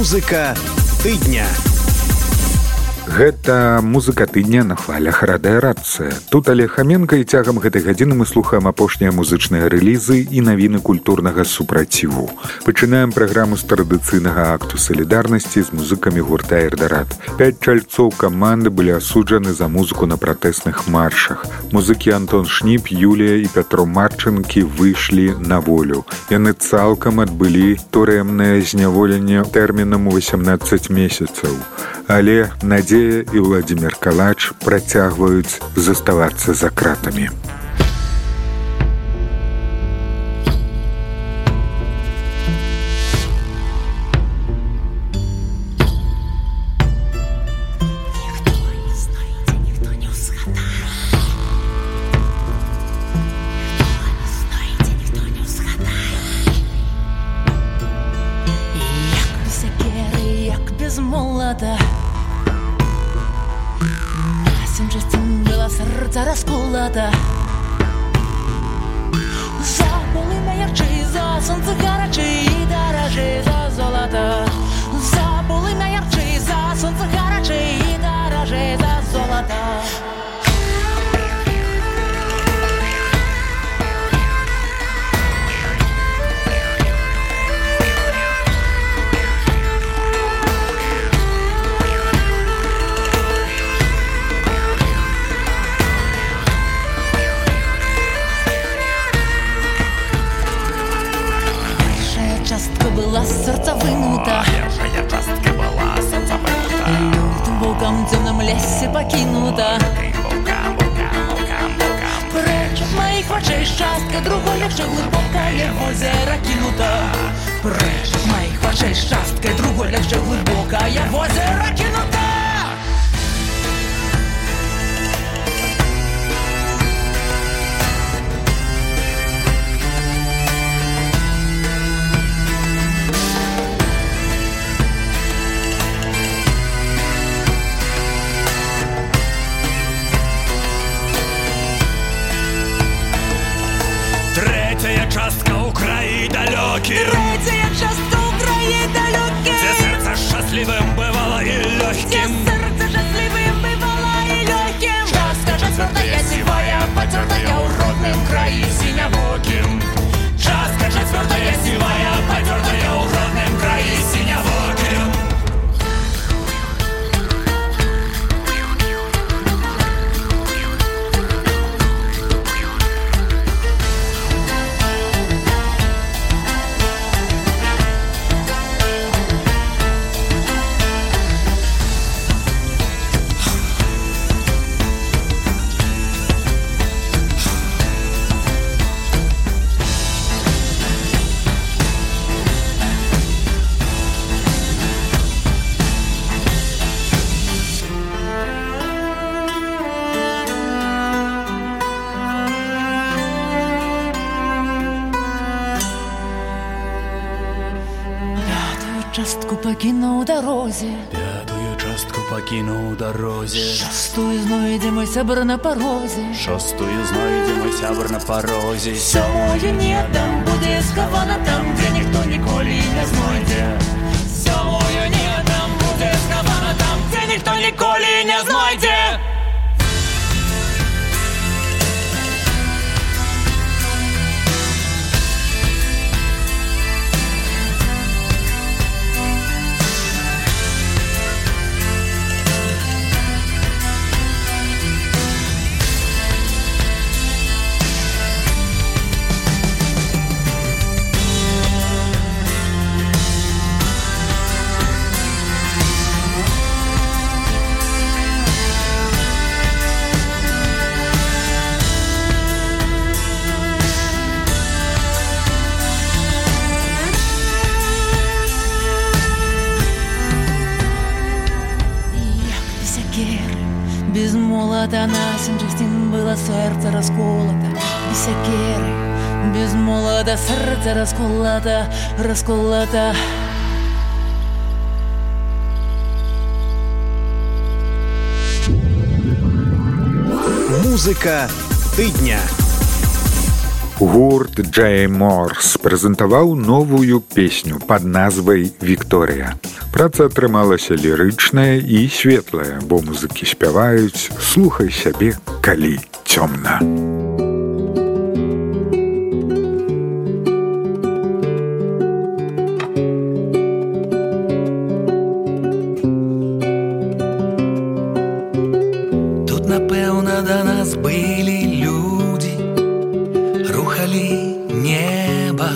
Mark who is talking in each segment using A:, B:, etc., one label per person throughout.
A: Музыка тыдня.
B: Гэта музыка тыдня на хвалях радыёрацыя. Тут Олег Хаменка, і цягам гэтай гадзіны мы слухаем апошнія музычныя рэлізы і навіны культурнага супраціву. Пачынаем праграму з традыцыйнага акту салідарнасці з музыкамі гурта «Эльдорад». 5 чальцоў каманды былі асуджаны за музыку на пратэсных маршах. Музыкі Антон Шніп, Юлія і Пятро Марчынкі выйшлі на волю. Яны цалкам адбылі турэмнае зняволенне тэрмінам у 18 месяцаў. Але Надзея і Владзімір Калач працягваюць заставацца за кратамі.
C: Забули найярчий за сонце гарячий і дорожей за золото. Забули найярчий за сонце гарячий і дорожей за золото. Сердце вынуто.
D: Первая частка была сердце вынуто.
C: Лютым волком в темном лесе покинуто. Прочь от моих очей частка, другой легче глубокое в озеро кинуто. Прочь от моих очей частка, другой легче глубокое в озеро кинуто.
D: Третья частка у краи далеких.
C: Третья частка у краи далеких.
D: Где сердце счастливым бывало и легким.
C: Где сердце счастливым бывало и легким. Частка четвертая сивая, потертая уродным краи синявоким. Частка четвертая сивая, потертая уродным краи синявоким. Частку покинув дорозі.
D: Пятую частку покинув дорозі.
C: Шостую знойдемо сябр на порозі.
D: Шостую знойдемо сябр на порозі.
C: Сьомою нетом буде схована там, де ніхто ніколи не знойде. Сьомою нетом буде схована там, де ніхто ніколи не знойде. Без молота на сінчастін было серце розколото. Без сякери, без молота серце розколото, розколото.
A: Музыка тыдня.
B: Гурт Джей Морс прэзентаваў новую песню пад назвай «Вікторыя». Праца атрымалася лірычная і светлая, бо музыкі спяваюць «Слухай сябе, калі цёмна».
E: Тут, напэўна, да нас былі людзі, рухалі неба,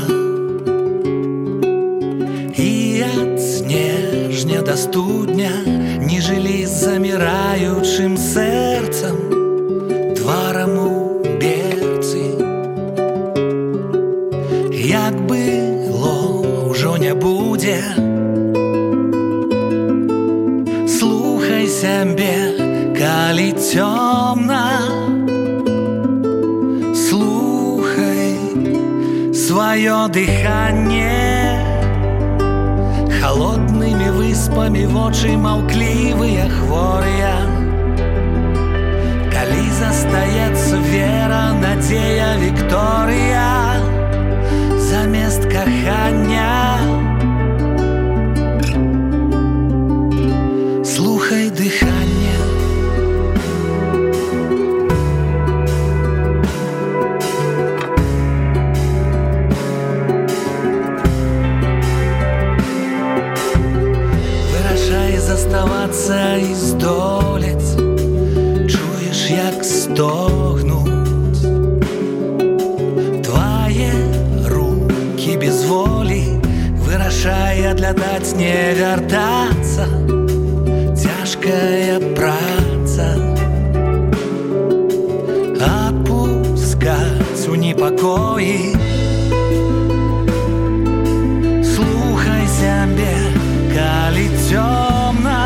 E: і ад снежня да студня не жылі з заміраючым сэрцам, тварам у берцы. Як было, ўжо не будзе. Слухай сябе, калі цёмна, слухай сваё дыханне. Холоднымі выспамі вочы маўклівыя, хворыя. Калі застаецца вера, надзея, Вікторыя, замест кахання. Слухай дыханне. Заставацца і здолець, чуеш, як стогнуць твае рукі без волі. Вырашай адлятаць, не вяртацца, цяжкая праца. Адпускаць у непакоі. Слухай сябе, калі цёмна,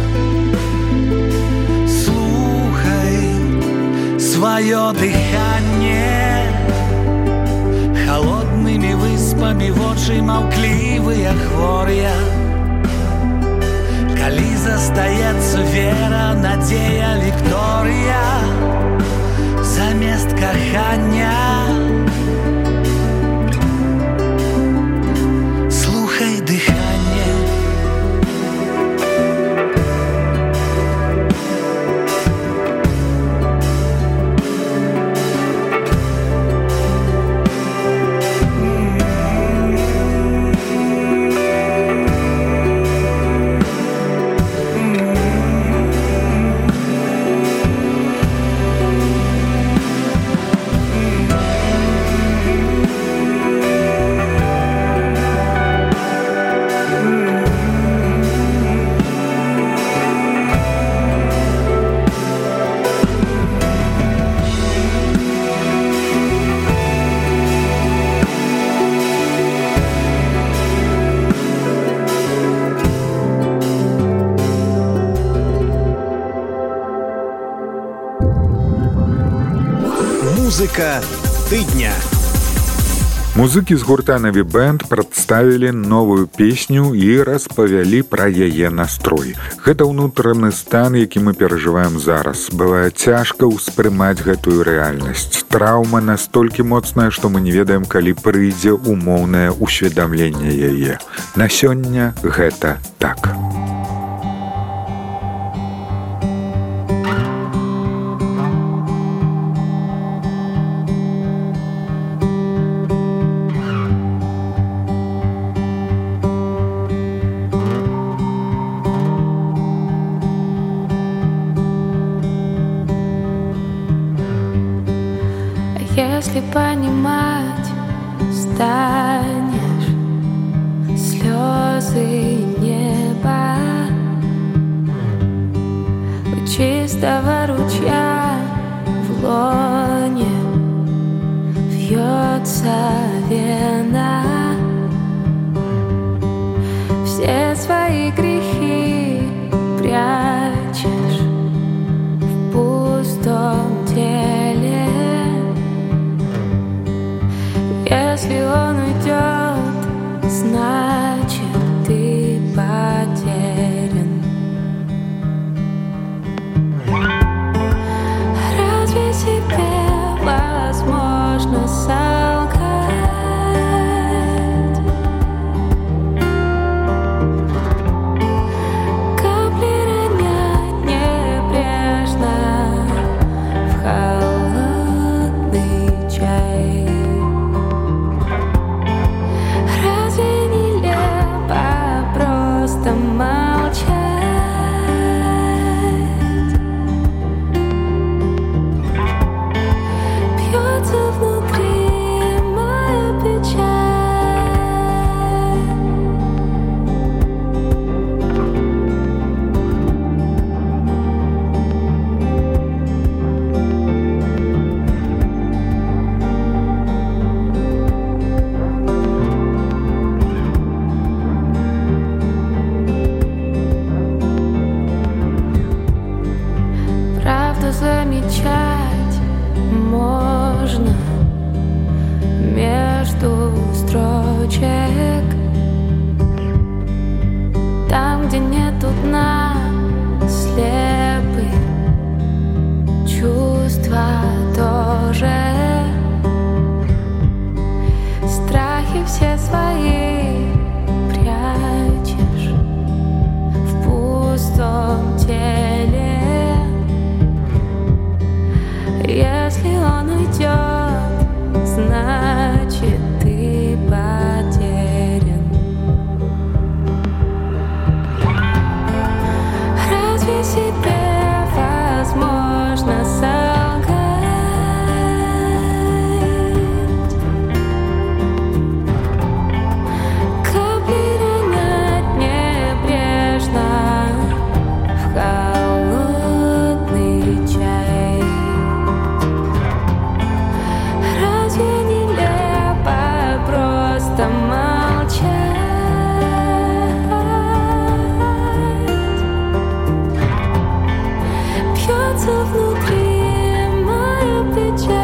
E: слухай сваё дыханне. Холоднымі выспамі вочы маўклівыя, хворыя. Калі застаецца вера, надзея, Вікторыя, замест кахання. Слухай дыханне.
A: Музыка тыдня.
B: Музыкі з гурта «Наві Бэнд» прадставілі новую песню і распавялі пра яе настрой. Гэта ўнутраны стан, які мы перажываем зараз. Бывае цяжка ўспрымаць гэтую рэальнасць. Траўма настолькі моцная, што мы не ведаем, калі прыйдзе умоўнае ўсведамленне яе. На сёння гэта так.
F: Если понимать станешь, слезы неба у чистого ручья в лоне вьется вена. Все свои грехи прячешь в пустом теле. Если он уйдет, значит ты потерян. Разве тебе возможно сам судна слепы, чувства тоже, страхи все свои прячешь в пустом теле. Если он уйдет, значит ты потерян. Разве себе возможно солгать? Капли ронять небрежно в холодный чай. Разве нелепо просто молчать? Бьется внутри моя печаль.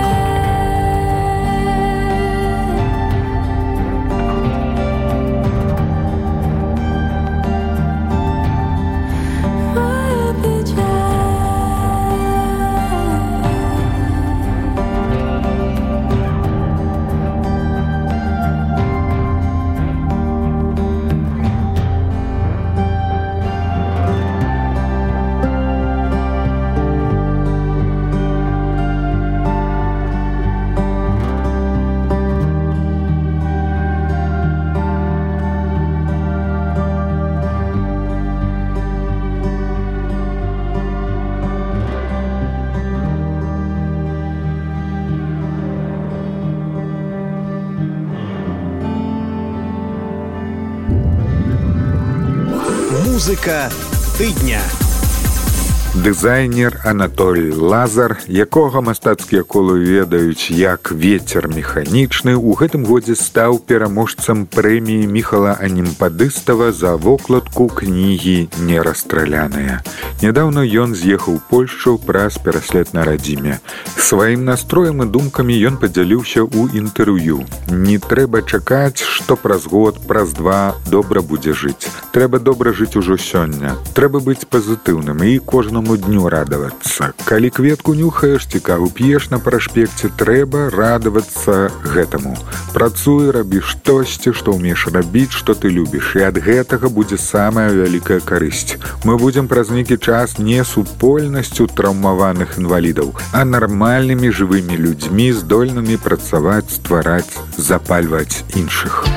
F: Моя печаль.
A: Музыка тыдня.
B: Дызайнер Анатолій Лазар, якога мастацкія колы ведаюць як вецер механічны, у гэтым годзе стаў пераможцам прэміі Міхала Анімпадыстава за вокладку кнігі «Нерастраляныя». Нядаўна ён з'ехаў у Польшчу праз пераслед на радзіме. Сваім настроем і думкамі ён падзяліўся ў інтэрв'ю. Не трэба чакаць, што праз год, праз два добра будзе жыць. Трэба добра жыць ужо сёння. Трэба быць пазітыўным і кожнаму дню радавацца. Калі кветку нюхаеш, ці каву п'еш на праспекце, трэба радавацца гэтаму. Працуй, рабі штосьці, што ўмееш рабіць, што ты любіш, і ад гэтага будзе самая вялікая карысць. Мы будзем праз нейкі час не супольнасцю траўмаваных інвалідаў, а нармальнымі жывымі людзьмі, здольнымі працаваць, ствараць, запальваць іншых.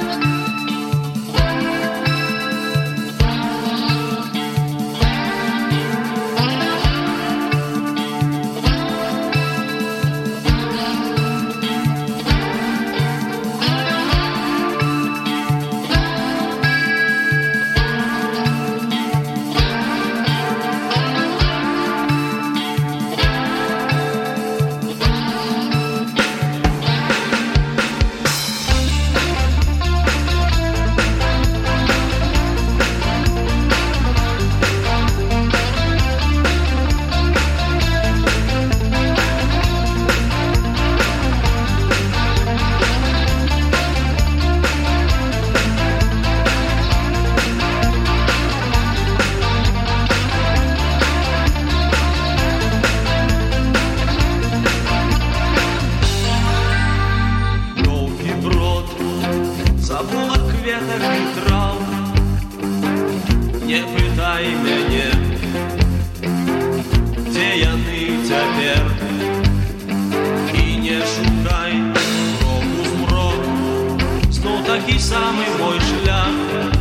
G: Такий самий мой шлях,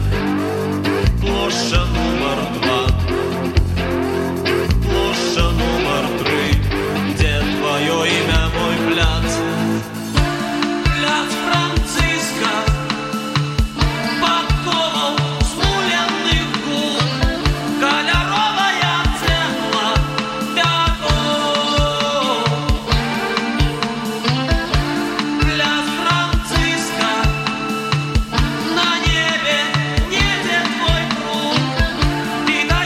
G: площа номер 2, площа номер 3, где твое имя, мой пляц, пляц Франциска, подколов смоленных губ, кольоровая цегла пятов, пляц Франциска. На небе не твой круг, ты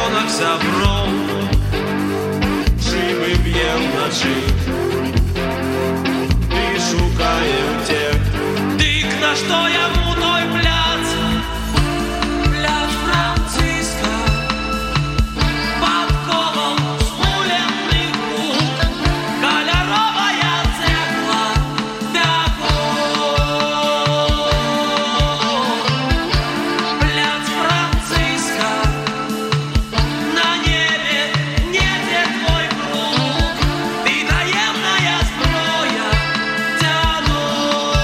G: мільйонах сяброў, жывы б'ем начы і шукаем цех. Дык нашто яму той пляц? Пляц Франциска пад колом смуленых губ, каляровая цэгла вяков. Пляц Франциска на небе недзе твой круг, ты таемная зброя дзядоў.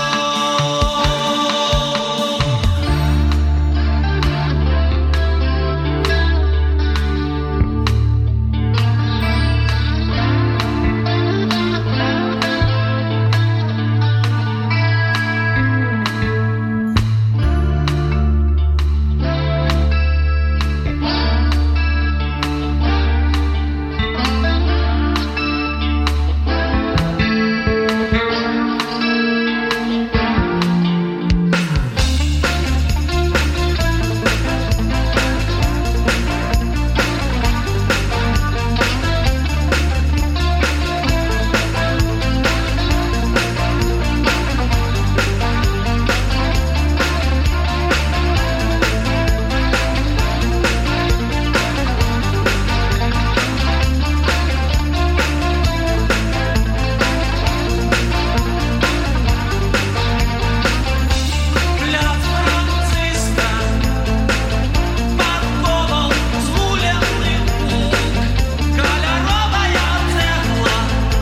G: Пляц Франциска пад колом смуленых губ, каляровая цэгла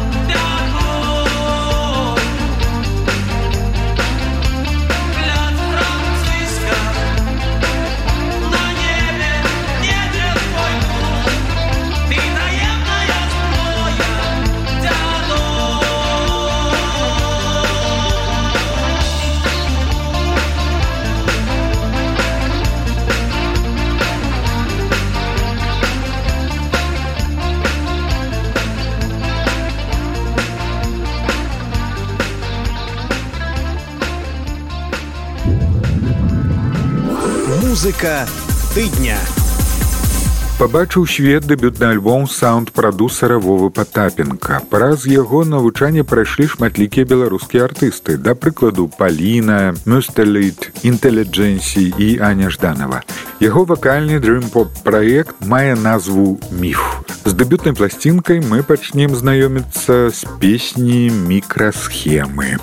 G: вяков. Пляц Франциска на небе недзе твой круг, ты таемная зброя дзядоў.
A: Музыка тыдня.
B: Пабачыў свет дэбютны альбом саунд-прадусара Вовы Патапенка. Праз яго навучанне прайшлі шматлікія беларускія артысты, да прыкладу Паліна, Мюстэліт, Інтэліджэнсі і Аня Жданова. Яго вакальны дрым-поп праект мае назву «Міф». З дэбютнай пласцінкай мы пачнем знаёміцца з песні «Мікрасхемы».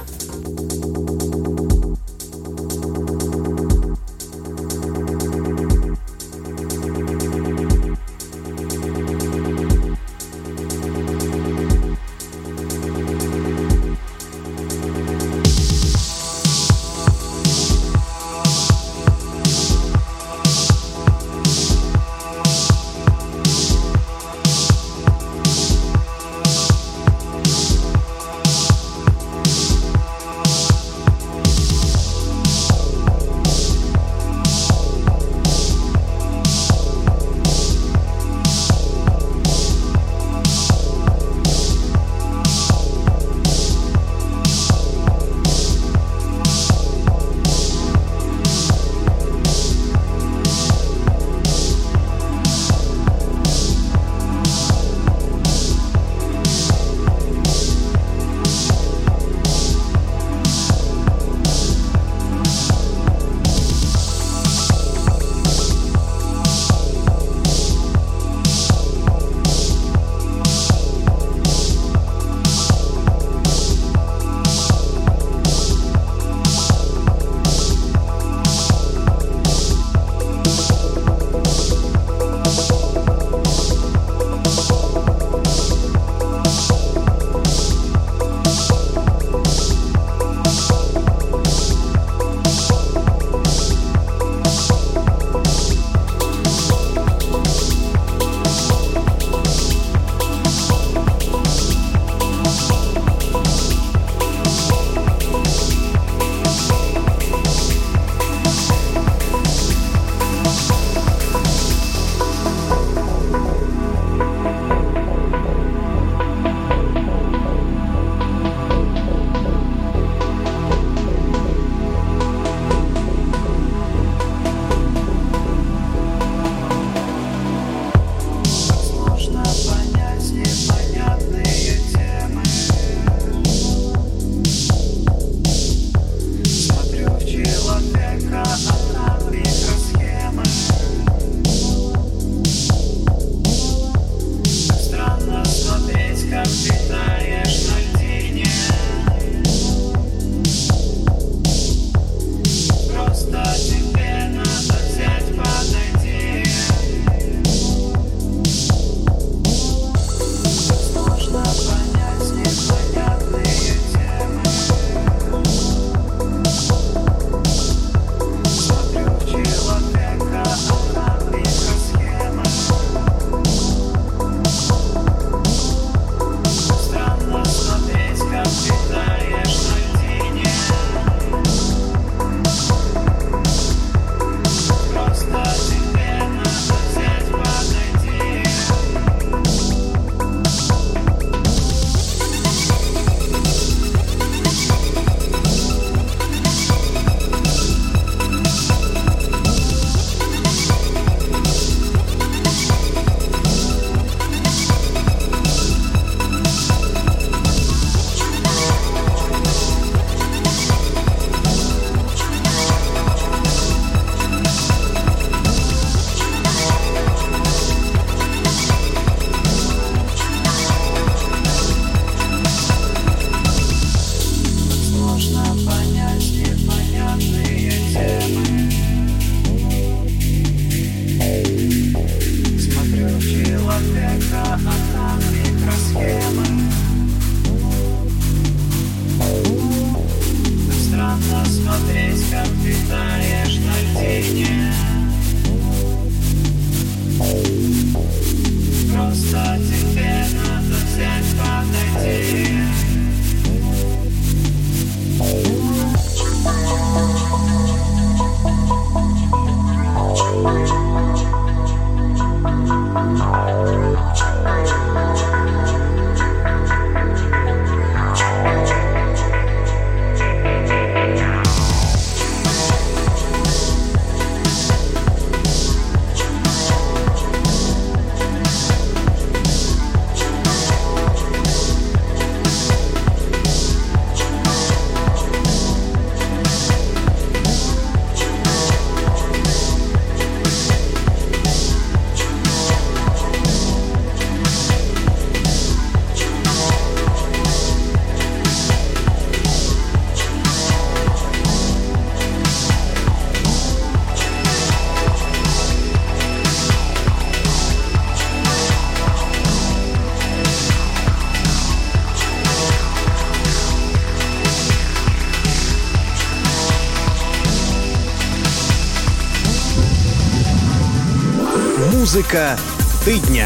A: Музыка тыдня.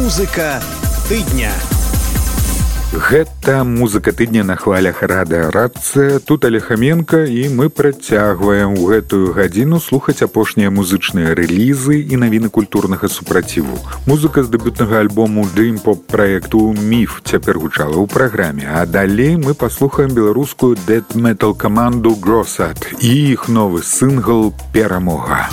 A: Музыка тыдня.
B: Гэта музыка тыдня на хвалях радыарацыя. Тут Алехаменка, і мы працягваем у гэтую гадзіну слухаць апошнія музычныя рэлізы і навіны культурнага супраціву. Музыка з дэбютнага альбому дрым-поп праекту «Міф» цяпер гучала ў праграме, а далей мы паслухаем беларускую дэт-метал каманду «Гросат» і іх новы сынгл «Перамога».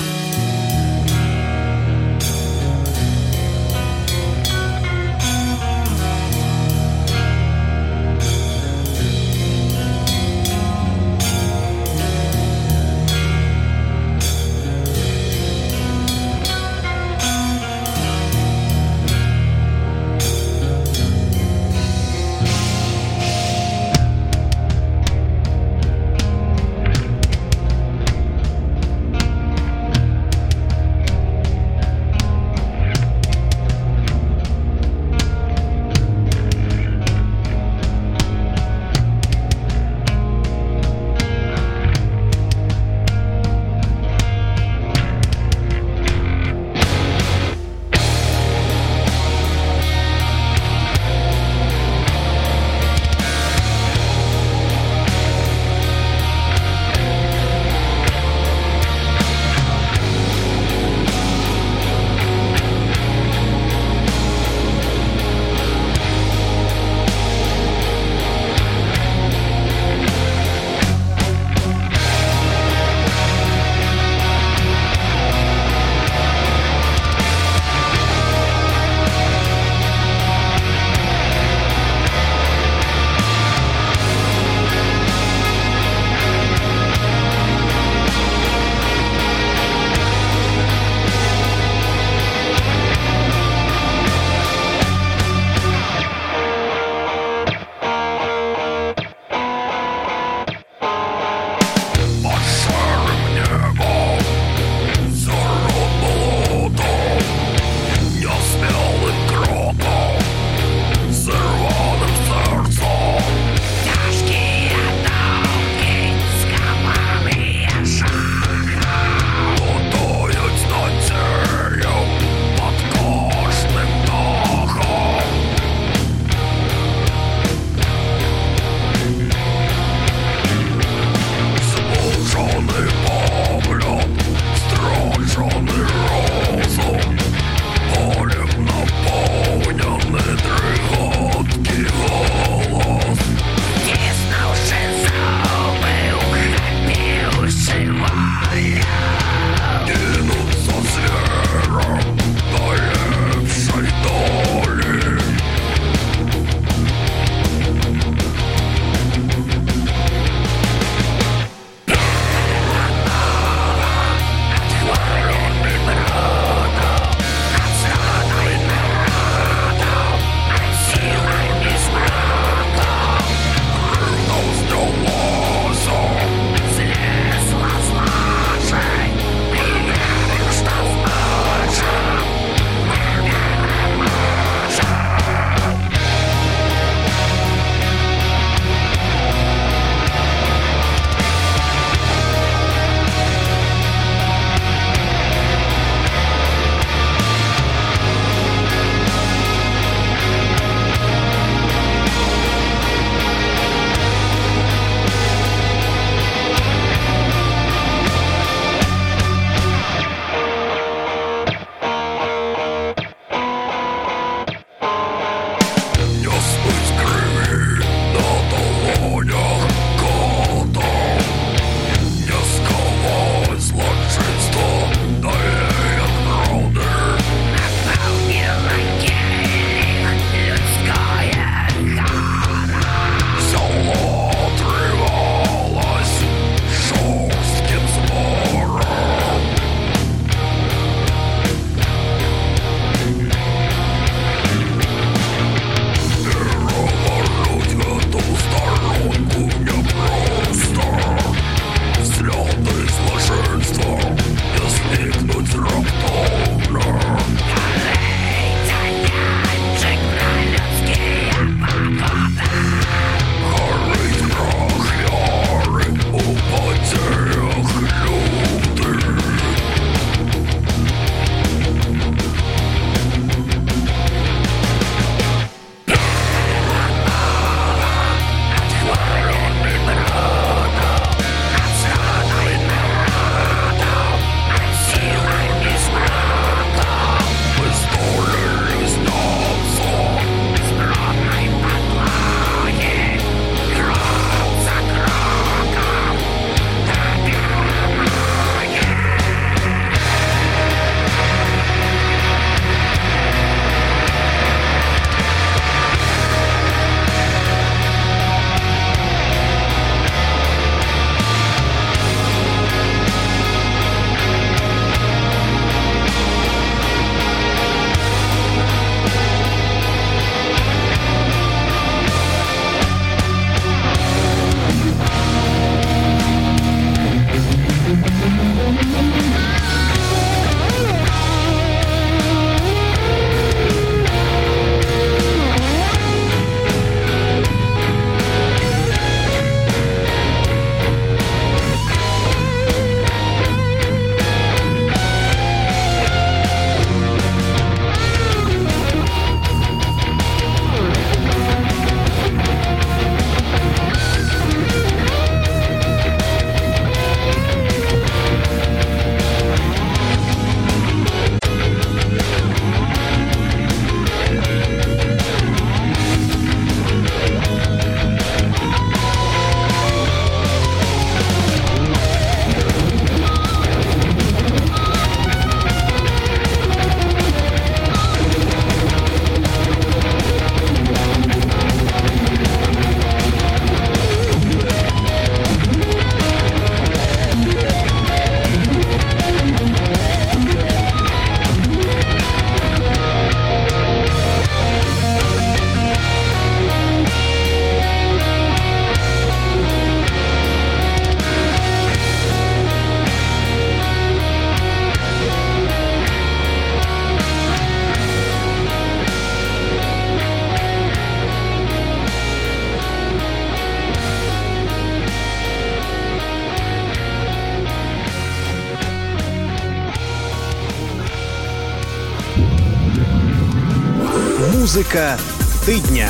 A: Музыка тыдня.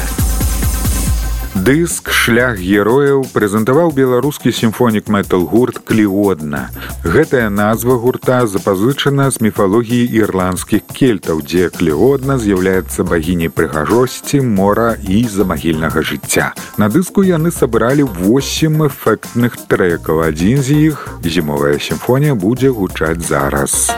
B: Дыск «Шлях герояў» прэзентаваў беларускі сімфонік-метал-гурт «Кліодна». Гэтая назва гурта запазычана з міфалогіі ірландскіх кельтаў, дзе Кліодна з'яўляецца багіняй прыгажосці, мора і замагільнага жыцця. На дыску яны сабралі 8 эфектных трэкаў. Адзін з іх, «Зімовая сімфонія», будзе гучаць зараз.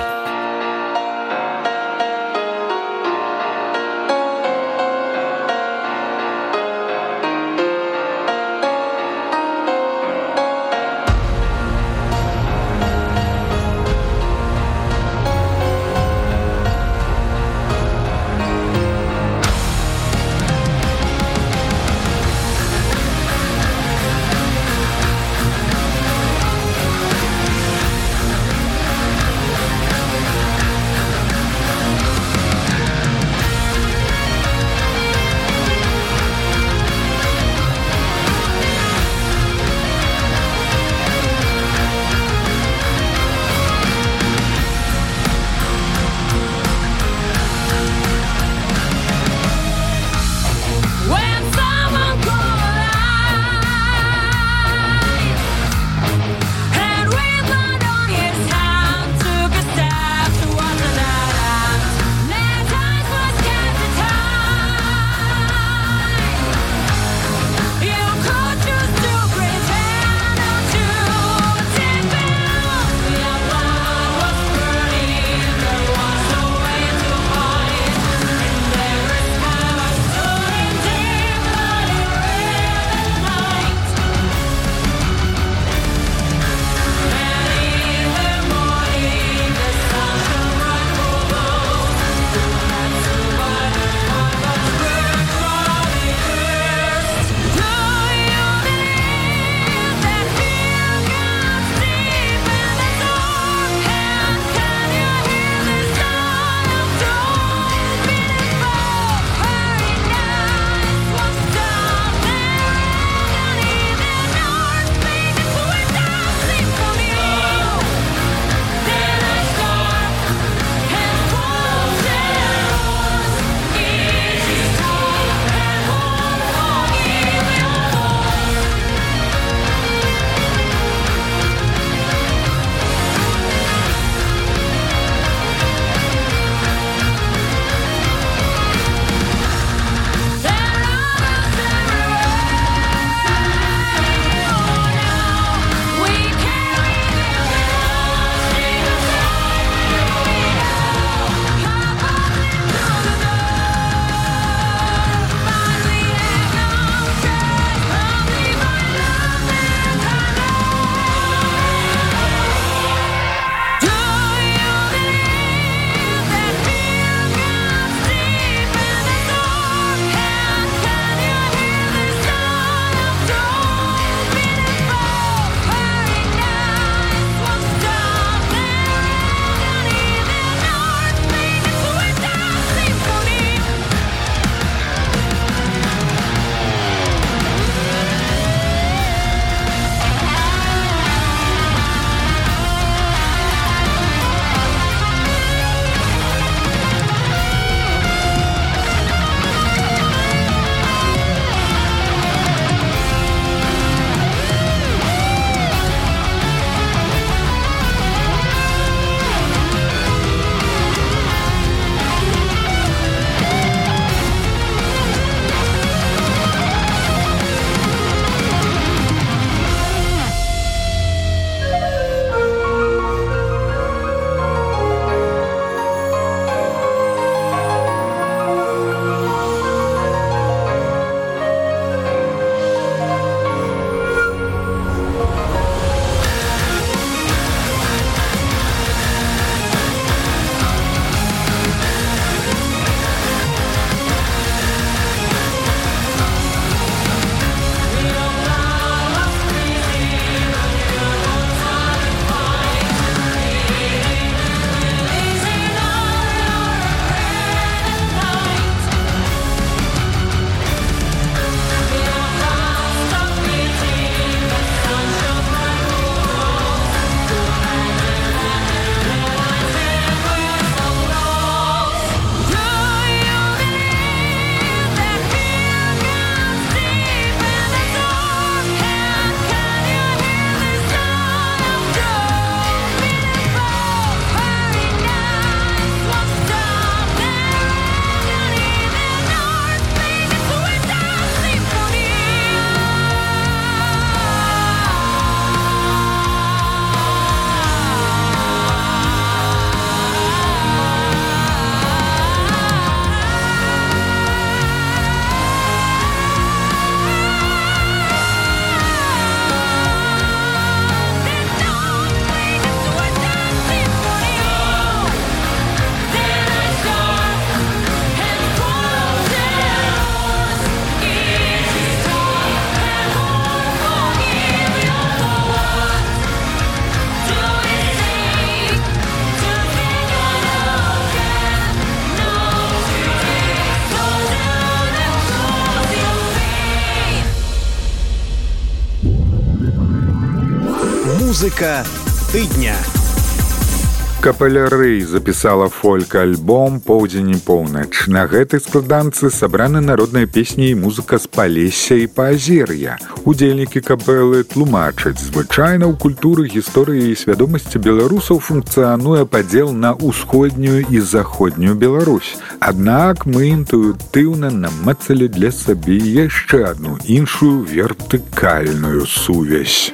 A: Музыка тыдня.
B: Капеля Рэй запісала фольк-альбом «Поўдзень і поўнач». На гэтай складанцы сабраны народныя песні і музыка з Палесся і Паазер'я. Удзельнікі капелы тлумачаць, звычайна ў культуры, гісторыі і свядомасці беларусаў функцыянуе падзел на ўсходнюю і заходнюю Беларусь. Аднак мы інтуітыўна намацалі для сабе яшчэ адну іншую вертыкальную сувязь.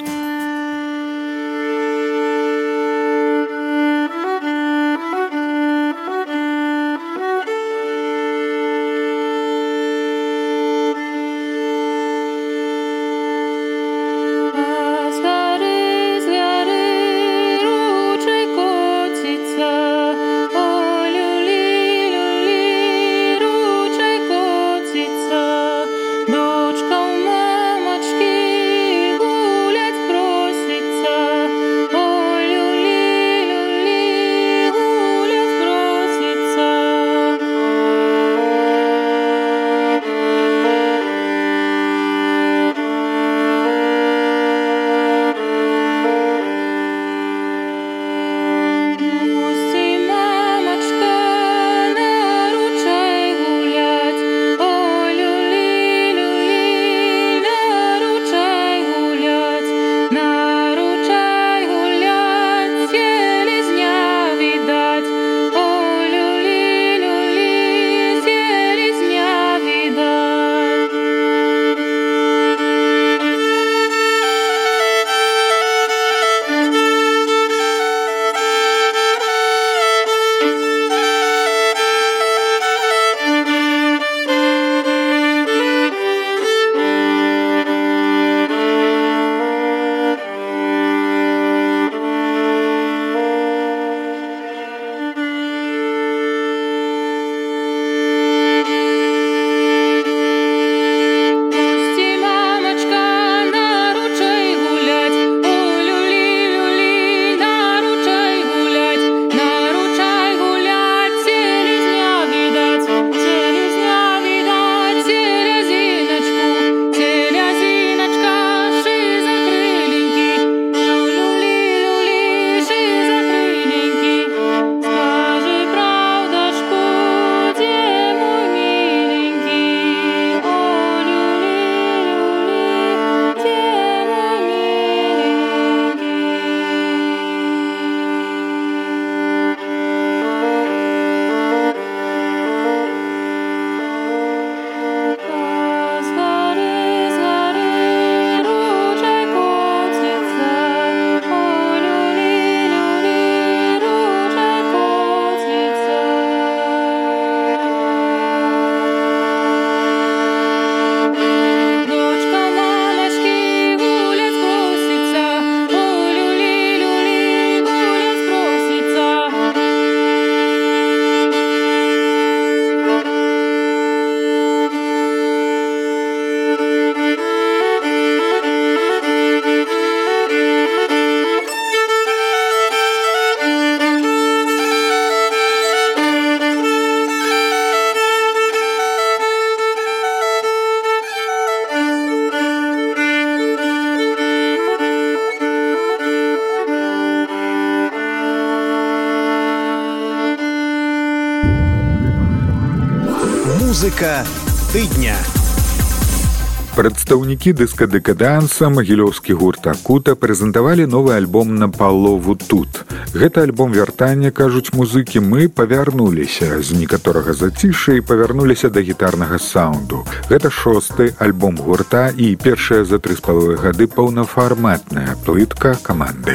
A: Музыка тыдня.
B: Прадстаўнікі дыска-дэкаданса магілёўскі гурт «Акута» прэзентавалі новы альбом «На палову тут». Гэта альбом вяртання, кажуць музыкі, мы павярнуліся з некаторага зацішша і павярнуліся да гітарнага саунду. Гэта 6-й альбом гурта і першая за 3,5 гады паўнафарматная плытка каманды.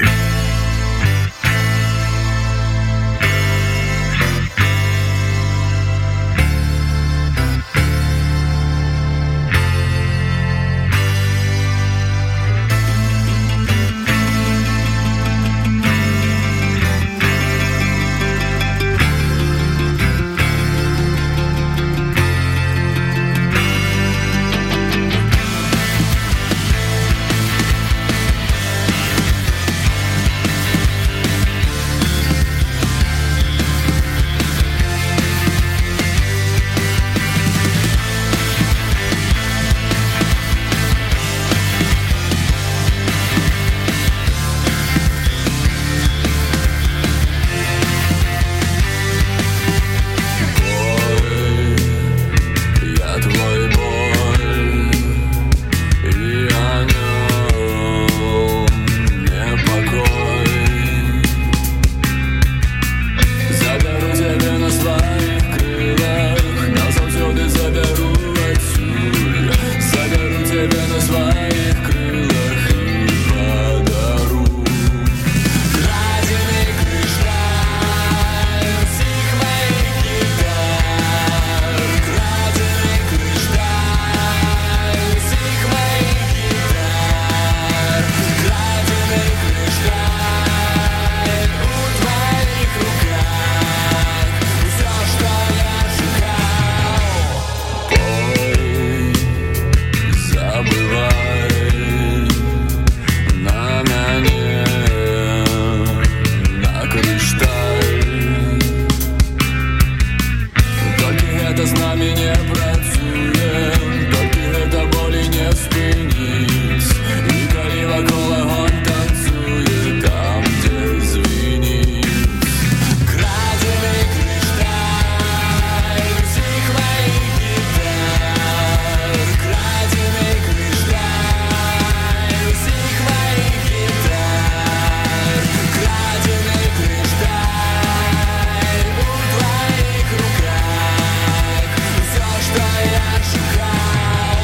H: не працуем, толькі гэта болей не спыніць. І калі вакол агонь танцуе там, дзе звініць. Крадзены крышталь усіх маіх гітар, крадзены крышталь усіх маіх гітар, крадзены крышталь у твоих руках, усё, што я шукаў.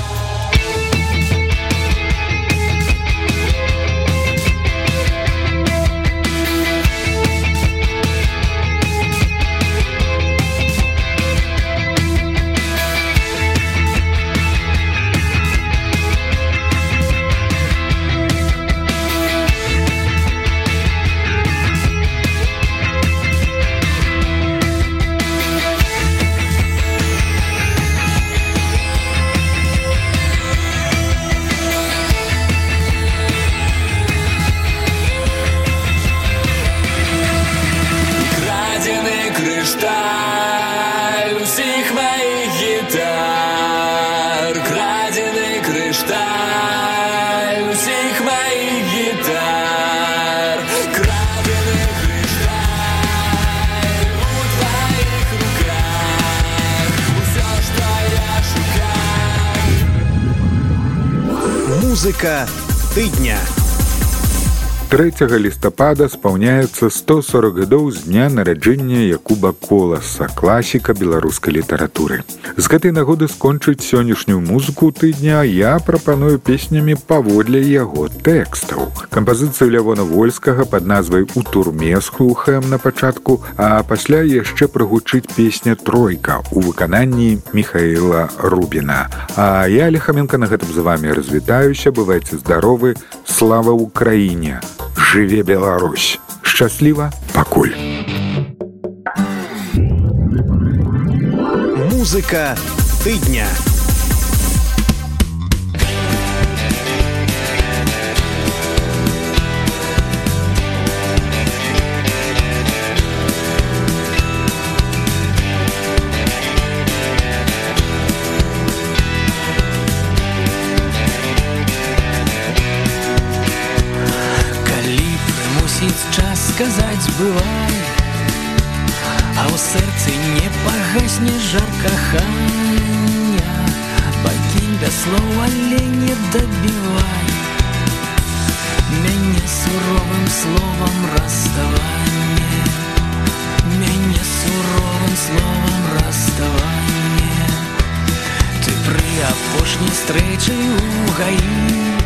H: Крадзены крышталь усіх маіх гітар, крадзены крышталь усіх маіх гітар, крадзены крышталь у твоих руках, усё, што я шукаў.
A: Музыка тыдня.
B: 3 лістапада спаўняецца 140 гадоў з дня нараджэння Якуба Коласа, класіка беларускай літаратуры. З гэтай нагоды скончыць сённяшнюю музыку тыдня я прапаную песнямі паводле яго тэкстаў. Кампазіцыю Лявона Вольскага пад назвай «У турме» слухаем на пачатку, а пасля яшчэ прагучыць песня «Тройка» у выкананні Михаіла Рубіна. А я, Лехаменко, на гэтым з вамі развітаюся. Бывайце здаровы. Слава Украіне! Жыве Беларусь! Шчасліва, пакуль!
A: Музыка тыдня.
E: Сказаць бывай, а ў сэрцы не пагасне жар кахання. Пакінь без слоў, але не дабівай мяне суровым словам расставанне, мяне суровым словам расставанне. Ты пры апошняй стрэчы ў гаі,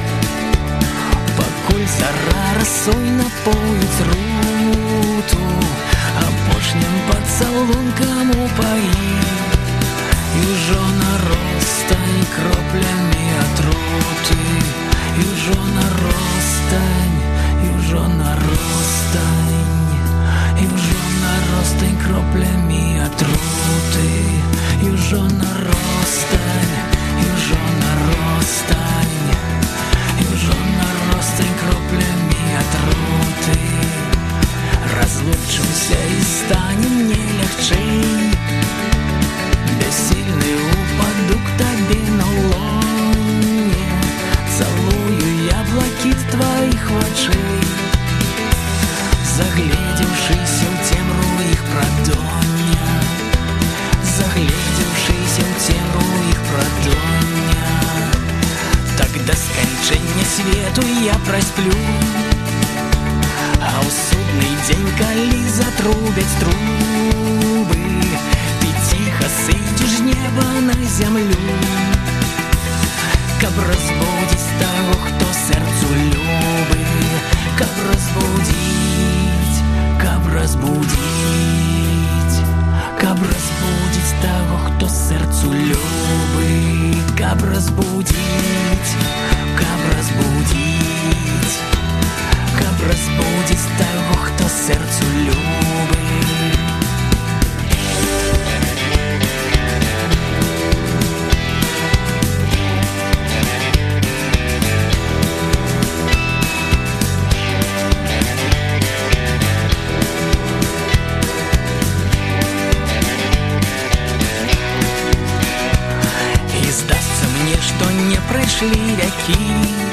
E: пакуль зара расой напоіць руту, апошнім пацалункам упаі, і ўжо наростань кроплямі атруты, і ўжо наростань, і ўжо наростань, і ўжо наростань кроплямі атруты, і ўжо наростань, і ўжо наростань, і ўжо наростань кроплямі атруты. Разлучымся і стане мне лягчэй, бяссільны упаду к табе на лоне, цалую я блакіт тваіх вачэй, загледзеўшыся ў цемру іх прадоння, загледзеўшыся ў цемру іх прадоння. Так да сканчэння свету я прасплю, а ў судны дзень, калі затрубяць трубы, ты ціха сыдзеш з неба на зямлю, каб разбудзіць таго, хто сэрцу любы, каб разбудзіць, каб разбудзіць, каб разбудзіць таго, хто сэрцу любы, каб разбудзіць, каб разбудзіць, каб разбудзіць таго, хто сэрцу любы. прайшлі вякі.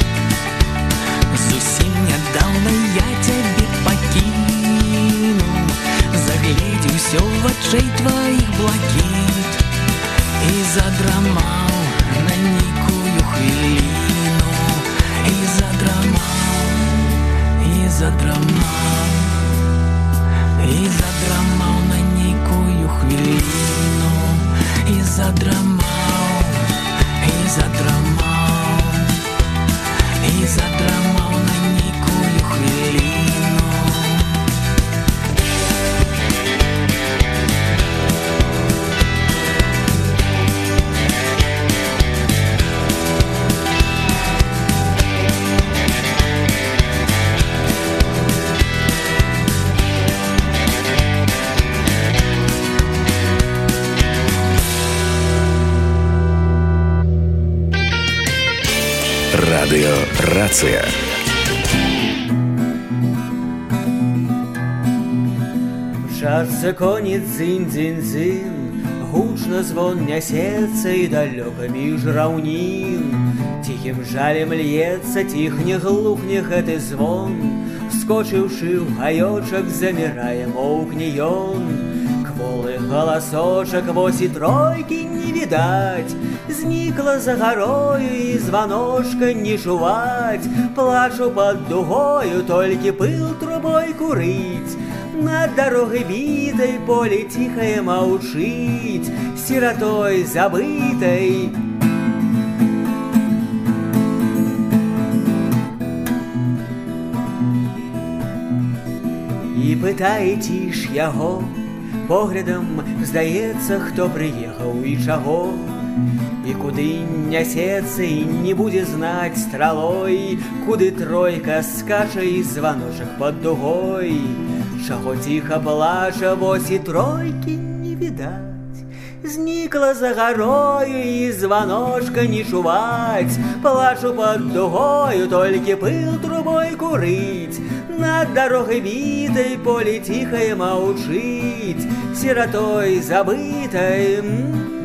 E: Зусім нядаўна я цябе пакіну, загледзеўся ў вачэй тваіх блакіт і задрамаў на нейкую хвіліну, і задрамаў, і задрамаў, і задрамаў на нейкую хвіліну, і задрамаў, і задрамаў, і задрамаў на нейкую хвіліну.
A: Радыёрацыя.
I: Мчацца коні дзынь-дзынь-дзынь, гучна звон нясецца і далёка між раўнін. Ціхім жалем льецца, ціхне глухне гэты звон. Скочыўшы ў гаёчак, замірае, моўкне ён. Кволы галасочак, вось і тройкі не відаць. Знікла за гарою і званочка не чуваць. Плачу пад дугою, толькі пыл трубой курыць. Над дарогай бітай поле ціхае маўчыць, сіратой забытай. І пытаеце ж яго, поглядам здаецца, хто прыехаў і чаго. І куды нясецца і не будзе знаць стралой, куды тройка скача і званочак пад дугой. Чаго ціха плача, вось і тройкі не відаць. Знікла за гарою і званочка не чуваць. Плачу пад дугою, толькі пыл трубой курыць. Над дарогай бітай поле ціхае маўчыць, сіратой забытай.